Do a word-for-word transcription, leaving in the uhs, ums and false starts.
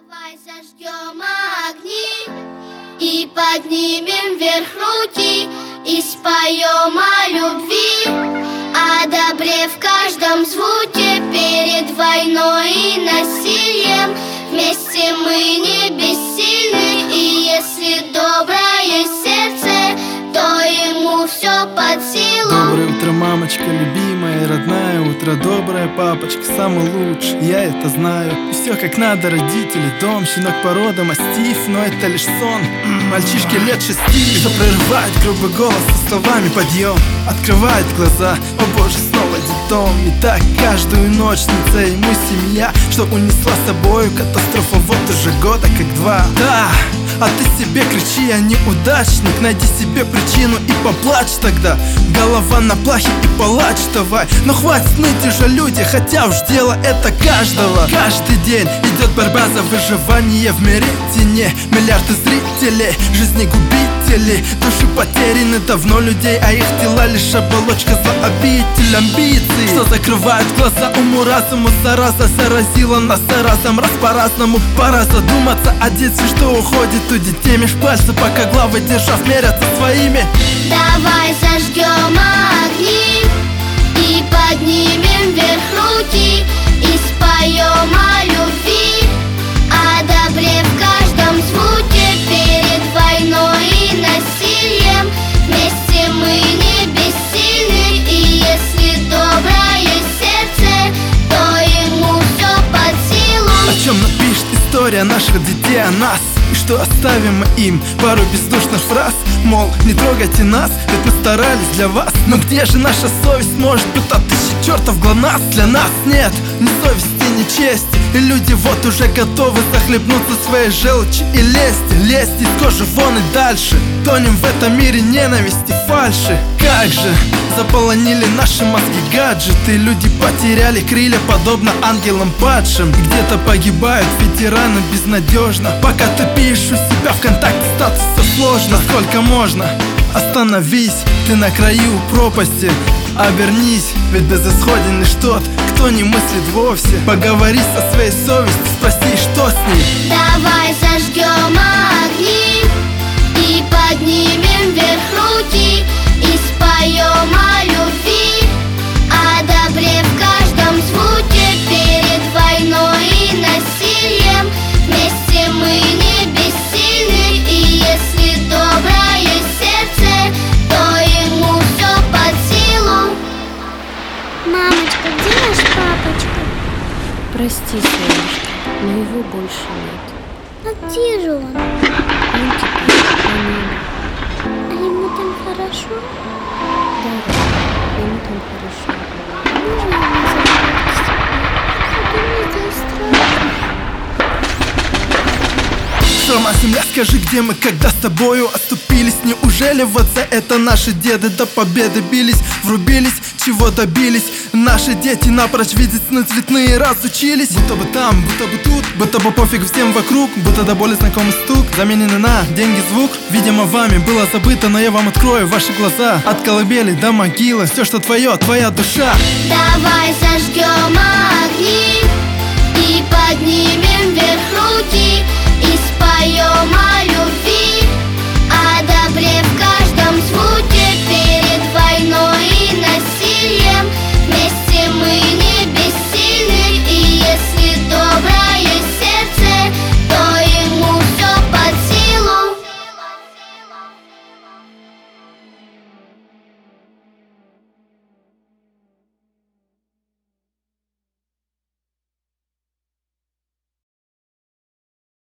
Давай зажгем огни и поднимем вверх руки, и споем о любви, о добре в каждом звуке. Перед войной и насилием вместе мы не бессильны. И если доброе сердце, то ему все под силу. Доброе утро, мамочка, любимая, родная. Утро доброе, папочка, самый лучший, я это знаю. И все как надо, родители, дом, щенок порода мастиф. Но это лишь сон, мальчишки лет шести. Что прерывает грубый голос со словами подъем, открывает глаза, о боже, снова детдом. И так каждую ночь снится ему семья, что унесла с собою катастрофа вот уже года как два. Да, а ты себе кричи, я неудачник. Найди себе причину и поплачь тогда. Голова на плахе и палач давай. Но хватит ныть уже, люди, хотя уж дело это каждого. Каждый день идет борьба за выживание в мире тени. Миллиарды зрителей, жизни губителей. Души потеряны давно людей, а их тела лишь оболочка за обитель амбиций, что закрывает глаза уму разуму. Зараза заразила нас разом, раз по-разному. Пора задуматься о детстве, что уходит у детей меж пальцев, пока главы держав мерятся своими. Давай зажгем огни и поднимем вверх руки, и споем о любви, о добре в каждом звуке. Перед войной и насилием вместе мы не бессильны. И если доброе сердце, то ему все под силу. О чем напишет история наших детей о нас? И что оставим мы им? Пару бездушных фраз, мол, не трогайте нас, ведь мы старались для вас. Но где же наша совесть? Может быть, от тысячи чертов глонасс? Для нас нет ни совести, ни чести. И люди вот уже готовы захлебнуться своей желчи и лести. Лезть из кожи вон и дальше. Тонем в этом мире ненависти, фальши. Как же заполонили наши мозги гаджеты. Люди потеряли крылья, подобно ангелам падшим. И где-то погибают ветераны безнадежно. Пока ты пишешь у себя ВКонтакте статус, все сложно. Сколько можно? Остановись, ты на краю пропасти. Обернись, ведь безысходен лишь тот, кто не мыслит вовсе. Поговори со своей совестью, спроси, что с ней. Давай зажгем огни и поднимем вверх руки, и споем о любви, о добре в каждом звуке. Перед войной и насилием вместе мы не бессильны. И если доброе сердце, то ему все под силу. Мамочка, где наш папочка? Прости, солнышко, но его больше нет. А где же он? Он теперь на небе. А ему там хорошо? Да, ему там хорошо. Можно его забрать к себе? А то мне здесь страшно. Сама земля, скажи, где мы, когда с тобою оступились? Неужели вот за это наши деды до победы бились? Врубились, чего добились? Наши дети напрочь видеть сны цветные разучились. Будто бы там, будто бы тут, будто бы пофиг всем вокруг, будто до боли знакомый стук заменены на деньги звук. Видимо, вами было забыто, но я вам открою ваши глаза. От колыбели до могилы, все, что твое, твоя душа. Давай зажгем огни и поднимем